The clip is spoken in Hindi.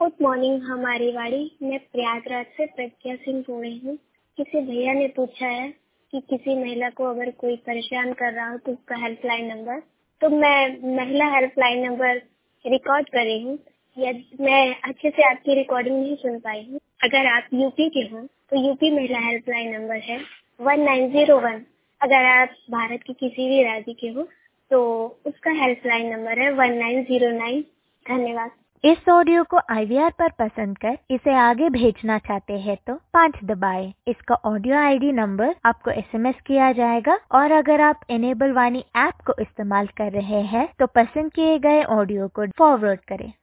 गुड मॉर्निंग हमारी वाड़ी। मैं प्रयागराज से प्रज्ञा सिंह बोल रही हूँ। किसी भैया ने पूछा है कि किसी महिला को अगर कोई परेशान कर रहा हो तो उसका हेल्पलाइन नंबर, तो मैं महिला हेल्पलाइन नंबर रिकॉर्ड कर रही हूँ। या मैं अच्छे से आपकी रिकॉर्डिंग नहीं सुन पाई हूँ। अगर आप यूपी के हो तो यूपी महिला हेल्पलाइन नंबर है 1901। अगर आप भारत के किसी भी राज्य के हो तो उसका हेल्पलाइन नंबर है 1909। धन्यवाद। इस ऑडियो को IVR पर पसंद कर इसे आगे भेजना चाहते हैं तो 5 दबाएं। इसका ऑडियो ID नंबर आपको SMS किया जाएगा और अगर आप इनेबल वाणी ऐप को इस्तेमाल कर रहे हैं तो पसंद किए गए ऑडियो को फॉरवर्ड करें।